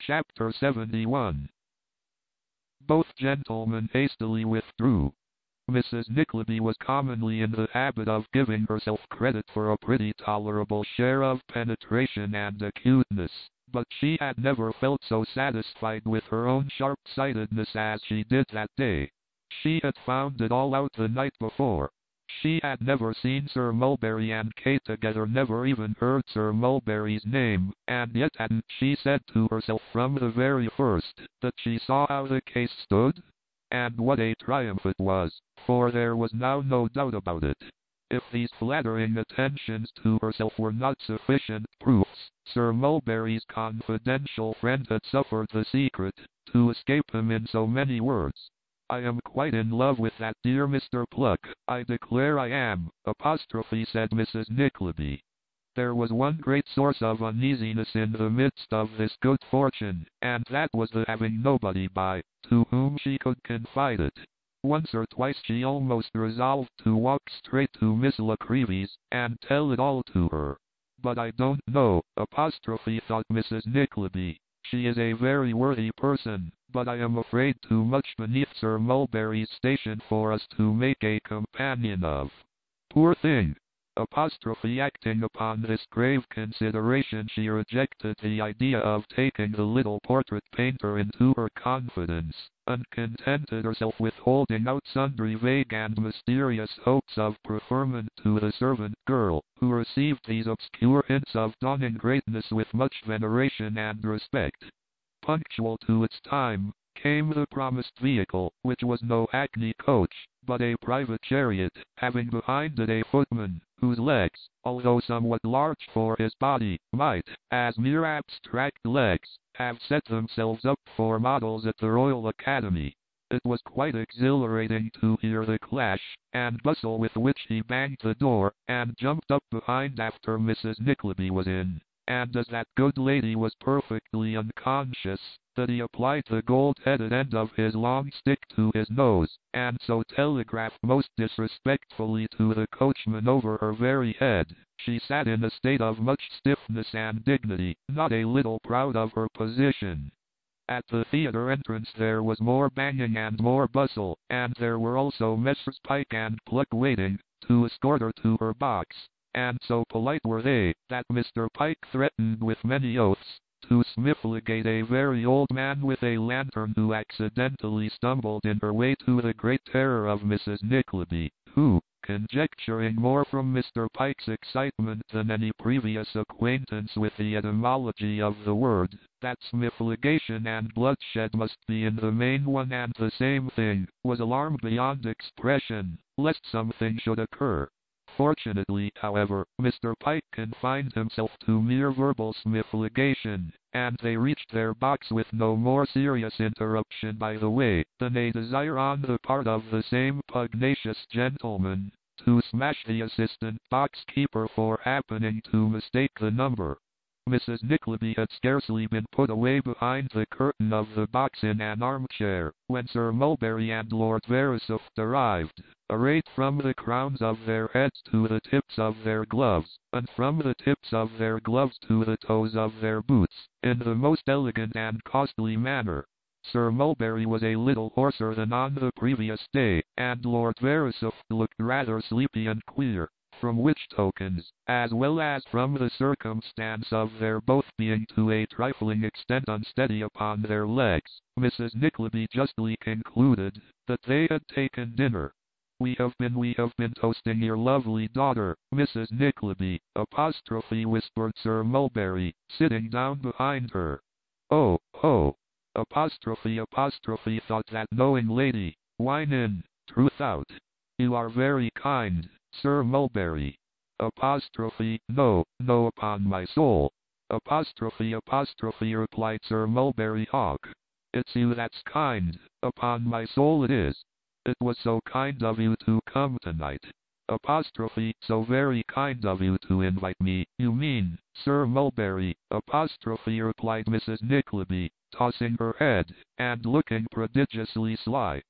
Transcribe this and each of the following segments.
Chapter 71. Both gentlemen hastily withdrew. Mrs. Nickleby was commonly in the habit of giving herself credit for a pretty tolerable share of penetration and acuteness, but she had never felt so satisfied with her own sharp-sightedness as she did that day. She had found it all out the night before. She had never seen Sir Mulberry and Kate together, never even heard Sir Mulberry's name, and yet hadn't she said to herself from the very first that she saw how the case stood? And what a triumph it was, for there was now no doubt about it. If these flattering attentions to herself were not sufficient proofs, Sir Mulberry's confidential friend had suffered the secret to escape him in so many words. "I am quite in love with that dear Mr. Pluck, I declare I am," said Mrs. Nickleby. There was one great source of uneasiness in the midst of this good fortune, and that was the having nobody by to whom she could confide it. Once or twice she almost resolved to walk straight to Miss La Creevy's and tell it all to her. "But I don't know," thought Mrs. Nickleby. "She is a very worthy person, but I am afraid too much beneath Sir Mulberry's station for us to make a companion of. Poor thing!" Acting upon this grave consideration, she rejected the idea of taking the little portrait painter into her confidence, and contented herself with holding out sundry vague and mysterious hopes of preferment to the servant girl, who received these obscure hints of dawning greatness with much veneration and respect. Punctual to its time, came the promised vehicle, which was no hackney coach, but a private chariot, having behind it a footman, whose legs, although somewhat large for his body, might, as mere abstract legs, have set themselves up for models at the Royal Academy. It was quite exhilarating to hear the clash and bustle with which he banged the door, and jumped up behind after Mrs. Nickleby was in, and as that good lady was perfectly unconscious, that he applied the gold-headed end of his long stick to his nose, and so telegraphed most disrespectfully to the coachman over her very head. She sat in a state of much stiffness and dignity, not a little proud of her position. At the theatre entrance there was more banging and more bustle, and there were also Messrs. Pyke and Pluck waiting to escort her to her box, and so polite were they, that Mr. Pyke threatened with many oaths to smifligate a very old man with a lantern who accidentally stumbled in her way, to the great terror of Mrs. Nickleby, who, conjecturing more from Mr. Pyke's excitement than any previous acquaintance with the etymology of the word, that smifligation and bloodshed must be in the main one and the same thing, was alarmed beyond expression, lest something should occur. Fortunately, however, Mr. Pyke confined himself to mere verbal smifligation, and they reached their box with no more serious interruption by the way than a desire on the part of the same pugnacious gentleman to smash the assistant box-keeper for happening to mistake the number. Mrs. Nickleby had scarcely been put away behind the curtain of the box in an armchair, when Sir Mulberry and Lord Verisopht arrived, arrayed from the crowns of their heads to the tips of their gloves, and from the tips of their gloves to the toes of their boots, in the most elegant and costly manner. Sir Mulberry was a little hoarser than on the previous day, and Lord Verisopht looked rather sleepy and queer, from which tokens, as well as from the circumstance of their both being to a trifling extent unsteady upon their legs, Mrs. Nickleby justly concluded that they had taken dinner. We have been toasting your lovely daughter, Mrs. Nickleby, whispered Sir Mulberry, sitting down behind her. "Oh, oh, thought that knowing lady, wine in, truth out. You are very kind, Sir Mulberry." "No, no, upon my soul." Replied Sir Mulberry Hawk. "It's you that's kind, upon my soul it is. It was so kind of you to come tonight." "So very kind of you to invite me, you mean, Sir Mulberry," replied Mrs. Nickleby, tossing her head, and looking prodigiously sly.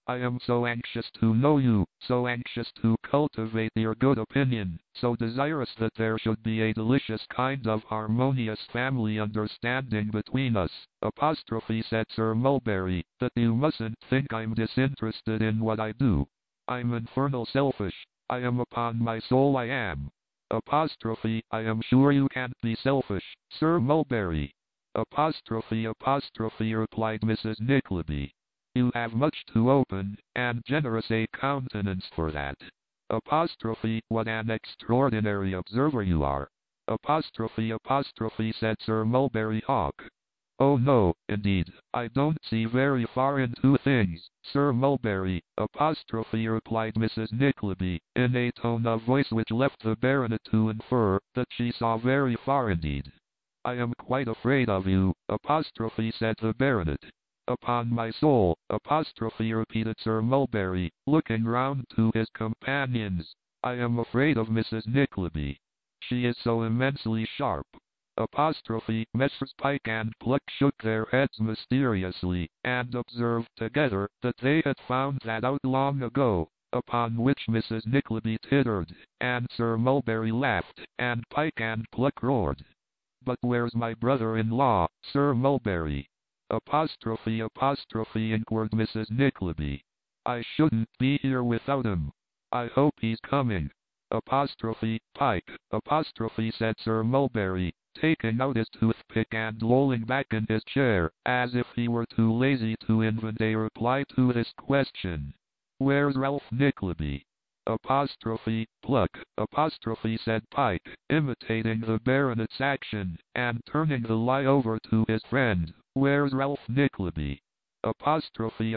I am so anxious to know you, so anxious to cultivate your good opinion, so desirous that there should be a delicious kind of harmonious family understanding between us, apostrophe said Sir Mulberry, that you mustn't think I'm disinterested in what I do. I'm infernal selfish, I am upon my soul I am. Apostrophe, I am sure you can't be selfish, Sir Mulberry. Apostrophe, replied Mrs. Nickleby. You have much to open, and generous a countenance for that. Apostrophe, what an extraordinary observer you are. Apostrophe, said Sir Mulberry Hawk. Oh no, indeed, I don't see very far into things, Sir Mulberry, apostrophe, replied Mrs. Nickleby, in a tone of voice which left the baronet to infer that she saw very far indeed. I am quite afraid of you, apostrophe, said the baronet. Upon my soul, apostrophe, repeated Sir Mulberry, looking round to his companions. I am afraid of Mrs. Nickleby. She is so immensely sharp. Apostrophe, Messrs. Pyke and Pluck shook their heads mysteriously, and observed together that they had found that out long ago, upon which Mrs. Nickleby tittered, and Sir Mulberry laughed, and Pyke and Pluck roared. But where's my brother-in-law, Sir Mulberry? Apostrophe, inquired Mrs. Nickleby. I shouldn't be here without him. I hope he's coming. Apostrophe, Pyke, apostrophe, said Sir Mulberry, taking out his toothpick and lolling back in his chair, as if he were too lazy to invent a reply to this question. Where's Ralph Nickleby? Apostrophe, Pluck, apostrophe, said Pyke, imitating the baronet's action, and turning the lie over to his friend. Where's Ralph Nickleby? Apostrophe,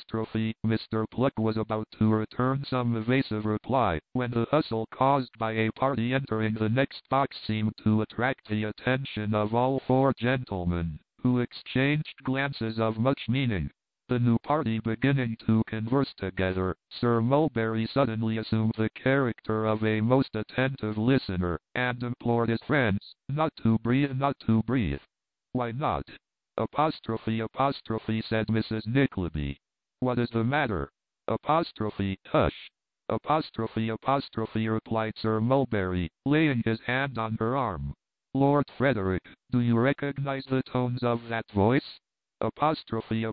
Mr. Pluck was about to return some evasive reply, when the hustle caused by a party entering the next box seemed to attract the attention of all four gentlemen, who exchanged glances of much meaning. The new party beginning to converse together, Sir Mulberry suddenly assumed the character of a most attentive listener, and implored his friends not to breathe. Why not? Apostrophe, said Mrs. Nickleby. What is the matter? Apostrophe, hush. Apostrophe, replied Sir Mulberry, laying his hand on her arm. Lord Frederick, do you recognize the tones of that voice? Apostrophe,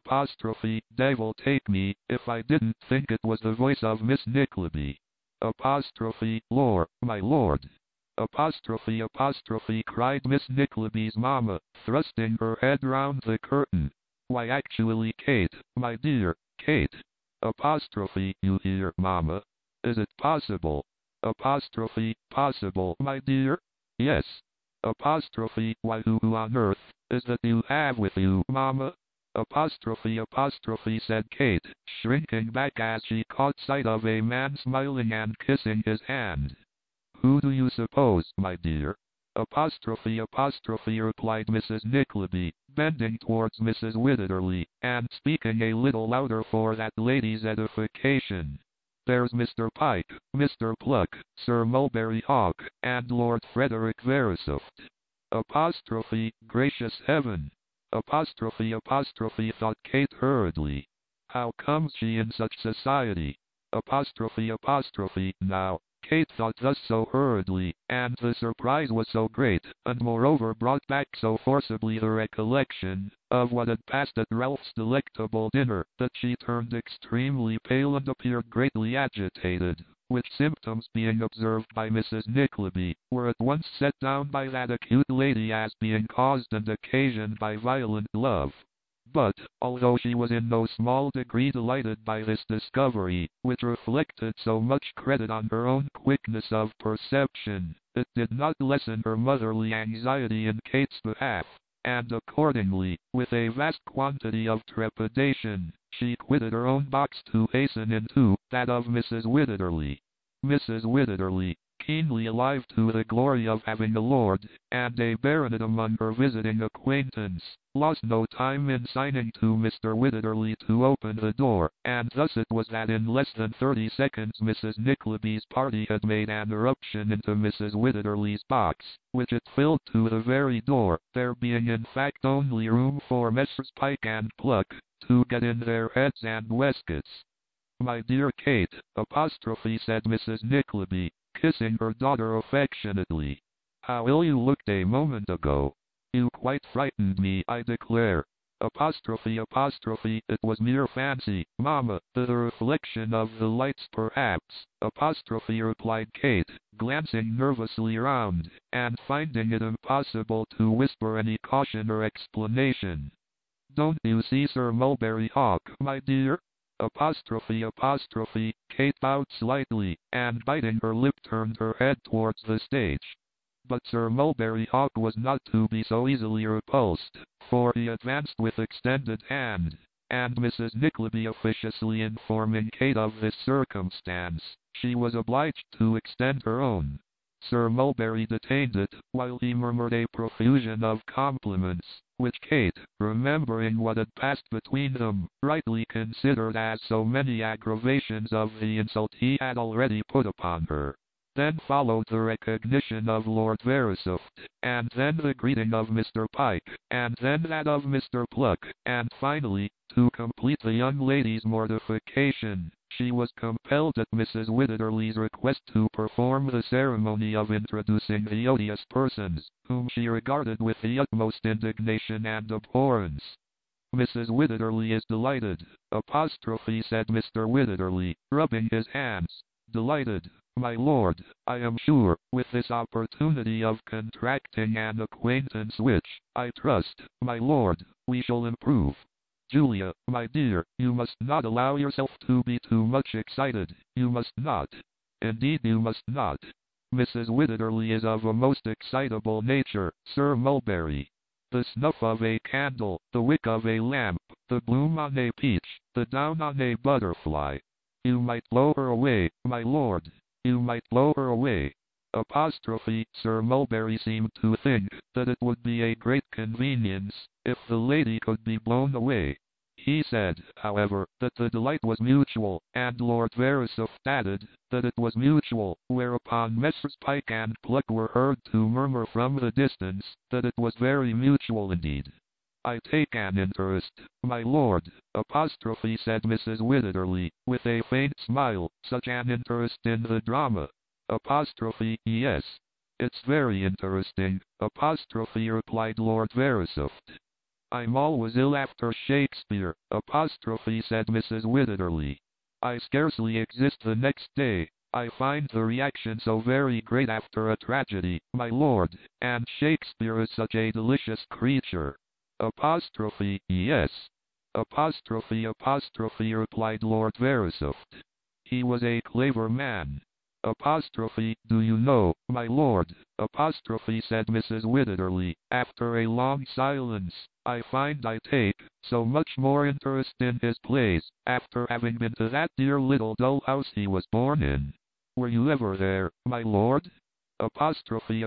devil take me, if I didn't think it was the voice of Miss Nickleby. Apostrophe, lor, my lord. Apostrophe, cried Miss Nickleby's mamma, thrusting her head round the curtain. Why actually, Kate, my dear, Kate. Apostrophe, you hear, mamma. Is it possible? Apostrophe, possible, my dear? Yes. Apostrophe, why who on earth is that you have with you, mamma? Apostrophe, said Kate, shrinking back as she caught sight of a man smiling and kissing his hand. Who do you suppose, my dear? Apostrophe, replied Mrs. Nickleby, bending towards Mrs. Wititterly, and speaking a little louder for that lady's edification. There's Mr. Pyke, Mr. Pluck, Sir Mulberry Hawk, and Lord Frederick Verisopht. Apostrophe, gracious heaven. Apostrophe, thought Kate hurriedly. How comes she in such society? Apostrophe, now. Kate thought thus so hurriedly, and the surprise was so great, and moreover brought back so forcibly the recollection of what had passed at Ralph's delectable dinner, that she turned extremely pale and appeared greatly agitated, which symptoms being observed by Mrs. Nickleby, were at once set down by that acute lady as being caused and occasioned by violent love. But, although she was in no small degree delighted by this discovery, which reflected so much credit on her own quickness of perception, it did not lessen her motherly anxiety in Kate's behalf, and accordingly, with a vast quantity of trepidation, she quitted her own box to hasten into that of Mrs. Wititterly. Mrs. Wititterly, keenly alive to the glory of having a lord and a baronet among her visiting acquaintance, lost no time in signing to Mr. Wititterly to open the door, and thus it was that in less than 30 seconds Mrs. Nickleby's party had made an irruption into Mrs. Wititterly's box, which it filled to the very door, there being in fact only room for Messrs. Pyke and Pluck to get in their heads and waistcoats. My dear Kate, apostrophe, said Mrs. Nickleby, kissing her daughter affectionately. How ill you looked a moment ago. You quite frightened me, I declare. Apostrophe, it was mere fancy, Mamma, the reflection of the lights perhaps, apostrophe, replied Kate, glancing nervously round, and finding it impossible to whisper any caution or explanation. Don't you see Sir Mulberry Hawk, my dear? Apostrophe, Kate bowed slightly, and biting her lip turned her head towards the stage. But Sir Mulberry Hawk was not to be so easily repulsed, for he advanced with extended hand, and Mrs. Nickleby officiously informing Kate of this circumstance, she was obliged to extend her own. Sir Mulberry detained it, while he murmured a profusion of compliments, which Kate, remembering what had passed between them, rightly considered as so many aggravations of the insult he had already put upon her. Then followed the recognition of Lord Verisopht, and then the greeting of Mr. Pyke, and then that of Mr. Pluck, and finally, to complete the young lady's mortification, she was compelled at Mrs. Wititterly's request to perform the ceremony of introducing the odious persons, whom she regarded with the utmost indignation and abhorrence. Mrs. Wititterly is delighted, apostrophe, said Mr. Wititterly, rubbing his hands. Delighted, my lord, I am sure, with this opportunity of contracting an acquaintance which, I trust, my lord, we shall improve. Julia, my dear, you must not allow yourself to be too much excited, you must not. Indeed you must not. Mrs. Wititterly is of a most excitable nature, Sir Mulberry. The snuff of a candle, the wick of a lamp, the bloom on a peach, the down on a butterfly. You might blow her away, my lord. You might blow her away. Apostrophe, Sir Mulberry seemed to think that it would be a great convenience if the lady could be blown away. He said, however, that the delight was mutual, and Lord Verisopht added that it was mutual, whereupon Messrs. Pyke and Pluck were heard to murmur from the distance that it was very mutual indeed. I take an interest, my lord, apostrophe, said Mrs. Wititterly, with a faint smile, such an interest in the drama. Apostrophe, yes. It's very interesting, apostrophe, replied Lord Verisopht. I'm always ill after Shakespeare, apostrophe, said Mrs. Wititterly. I scarcely exist the next day. I find the reaction so very great after a tragedy, my lord, and Shakespeare is such a delicious creature. Apostrophe, yes. Apostrophe, replied Lord Verisopht. He was a clever man. Apostrophe, do you know, my lord, apostrophe, said Mrs. Wititterly, after a long silence, I find I take so much more interest in his plays, after having been to that dear little dull house he was born in. Were you ever there, my lord? Apostrophe,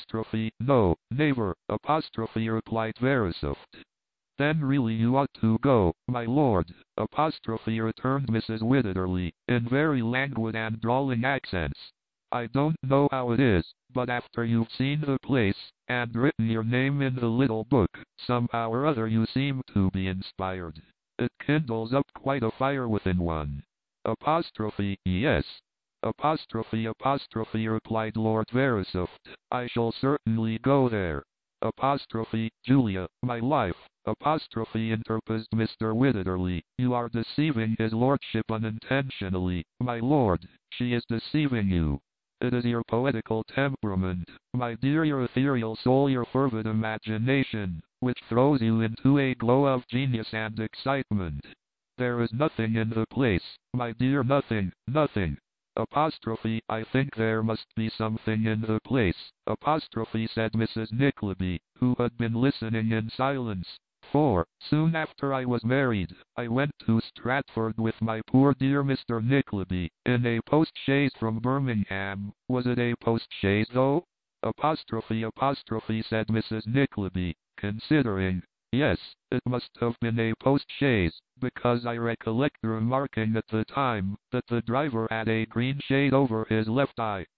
no, never, apostrophe, replied Verisopht. Then really you ought to go, my lord, apostrophe, returned Mrs. Wititterly, in very languid and drawling accents. I don't know how it is, but after you've seen the place, and written your name in the little book, somehow or other you seem to be inspired. It kindles up quite a fire within one. Apostrophe, yes. Apostrophe, replied Lord Verisopht. I shall certainly go there. Apostrophe, Julia, my life. Apostrophe, interposed Mr. Wititterly. You are deceiving his lordship unintentionally, my lord. She is deceiving you. It is your poetical temperament, my dear, your ethereal soul, your fervid imagination, which throws you into a glow of genius and excitement. There is nothing in the place, my dear, nothing, nothing. Apostrophe, I think there must be something in the place, apostrophe, said Mrs. Nickleby, who had been listening in silence. For, soon after I was married, I went to Stratford with my poor dear Mr. Nickleby, in a post-chaise from Birmingham. Was it a post-chaise though? Apostrophe, said Mrs. Nickleby, considering. Yes, it must have been a post-chaise, because I recollect remarking at the time that the driver had a green shade over his left eye.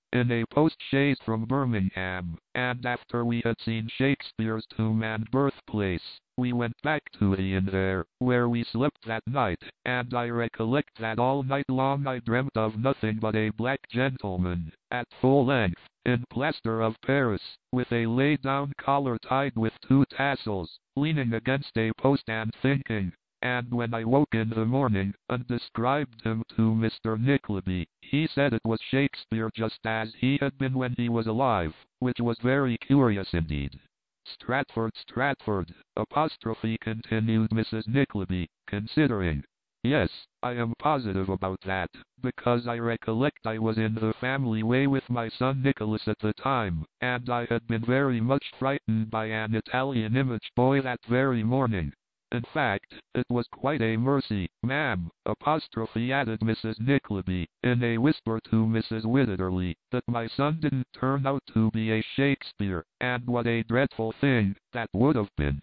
in a post-chaise from Birmingham, and after we had seen Shakespeare's tomb and birthplace, we went back to the inn there, where we slept that night, and I recollect that all night long I dreamt of nothing but a black gentleman, at full length, in plaster of Paris, with a laid-down collar tied with 2 tassels, leaning against a post and thinking. And when I woke in the morning, and described him to Mr. Nickleby, he said it was Shakespeare just as he had been when he was alive, which was very curious indeed. Stratford, continued Mrs. Nickleby, considering. Yes, I am positive about that, because I recollect I was in the family way with my son Nicholas at the time, and I had been very much frightened by an Italian image boy that very morning. In fact, it was quite a mercy, ma'am, added Mrs. Nickleby, in a whisper to Mrs. Wititterly, that my son didn't turn out to be a Shakespeare, and what a dreadful thing that would have been.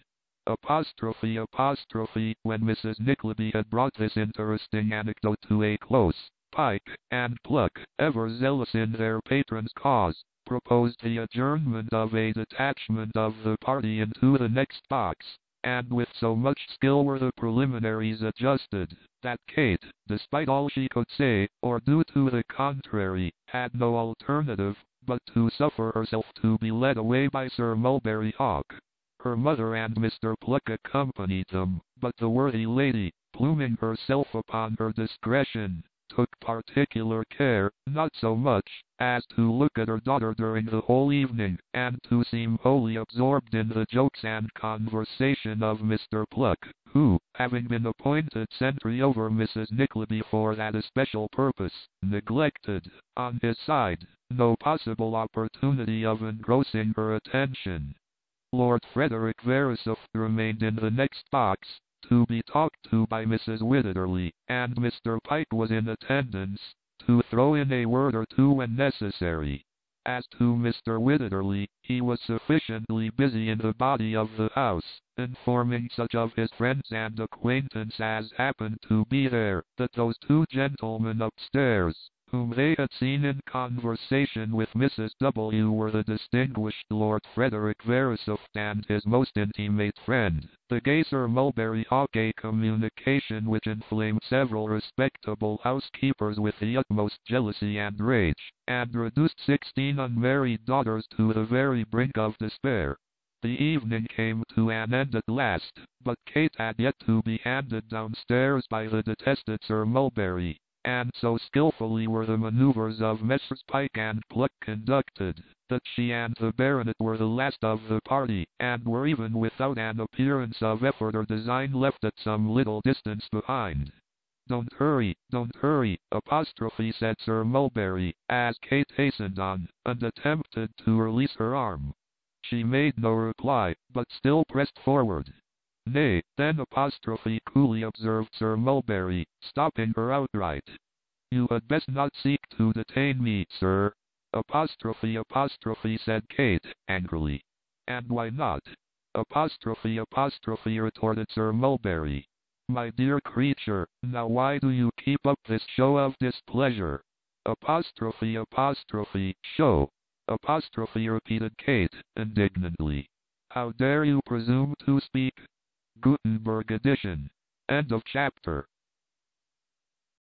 When Mrs. Nickleby had brought this interesting anecdote to a close, Pike and Pluck, ever zealous in their patron's cause, proposed the adjournment of a detachment of the party into the next box. And with so much skill were the preliminaries adjusted, that Kate, despite all she could say, or do to the contrary, had no alternative, but to suffer herself to be led away by Sir Mulberry Hawk. Her mother and Mr. Pluck accompanied them, but the worthy lady, pluming herself upon her discretion, took particular care, not so much, as to look at her daughter during the whole evening, and to seem wholly absorbed in the jokes and conversation of Mr. Pluck, who, having been appointed sentry over Mrs. Nickleby for that especial purpose, neglected, on his side, no possible opportunity of engrossing her attention. Lord Frederick Verisopht remained in the next box, to be talked to by Mrs. Wititterly, and Mr. Pike was in attendance, to throw in a word or two when necessary. As to Mr. Wititterly, he was sufficiently busy in the body of the house, informing such of his friends and acquaintance as happened to be there, that those 2 gentlemen upstairs, whom they had seen in conversation with Mrs. W. were the distinguished Lord Frederick Verisopht and his most intimate friend, the gay Sir Mulberry Hawk, a communication which inflamed several respectable housekeepers with the utmost jealousy and rage, and reduced 16 unmarried daughters to the very brink of despair. The evening came to an end at last, but Kate had yet to be handed downstairs by the detested Sir Mulberry. And so skillfully were the manoeuvres of Messrs. Pike and Pluck conducted, that she and the baronet were the last of the party, and were even without an appearance of effort or design left at some little distance behind. Don't hurry, said Sir Mulberry, as Kate hastened on, and attempted to release her arm. She made no reply, but still pressed forward. Nay, then coolly observed Sir Mulberry, stopping her outright. You had best not seek to detain me, sir. Said Kate, angrily. And why not? Retorted Sir Mulberry. My dear creature, now why do you keep up this show of displeasure? Show. Repeated Kate, indignantly. How dare you presume to speak? Gutenberg edition. End of chapter.